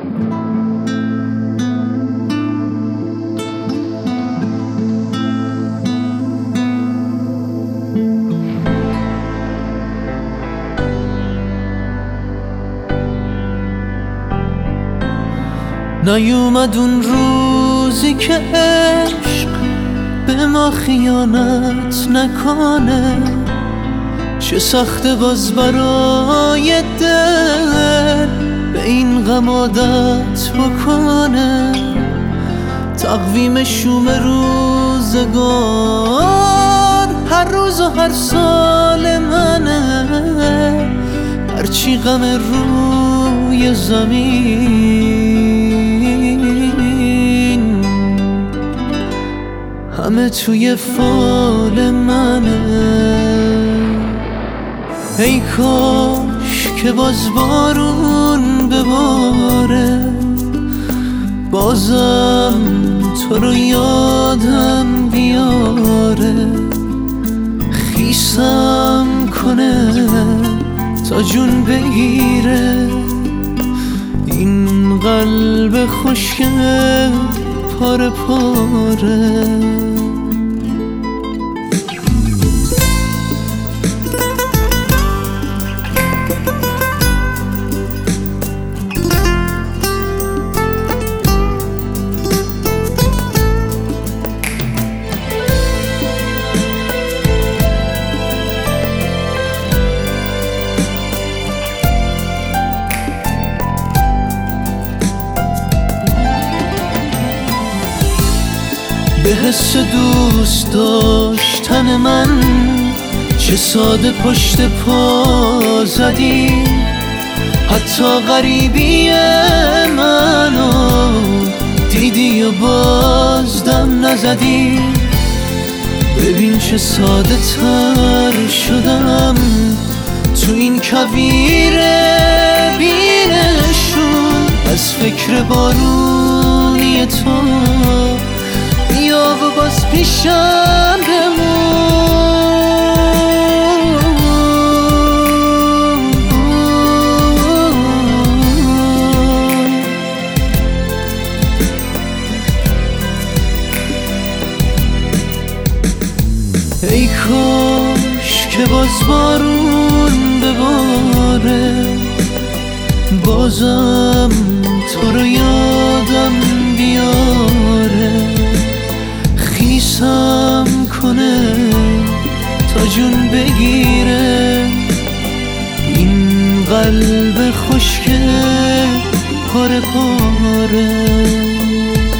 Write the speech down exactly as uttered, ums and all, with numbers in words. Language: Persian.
نیومد اون روزی که عشق به ما خیانت نکنه، چه سخته باز برای دل به این غم عادت بکنه. تقویم شوم روزگار هر روز و هر سال منه، هرچی غم روی زمین همه توی فال منه. ای کاش که باز بارون بباره، بازم تو رو یادم بیاره، خیسم کنه تا جون بگیره این قلب خشک پاره پاره. به حس دوست داشتن من چه ساده پشت پا زدی، حتی غریبی منو دیدی و باز دم نزدی. ببین چه ساده تر شدم تو این کویر بینشون، از فکر بارونی تو بیا و باز پیشم بمون. ای کاش که باز بارون بباره، بازم تو رو یادم بیاره، خیسم کنه تا جون بگیره این قلب خشک پاره پاره.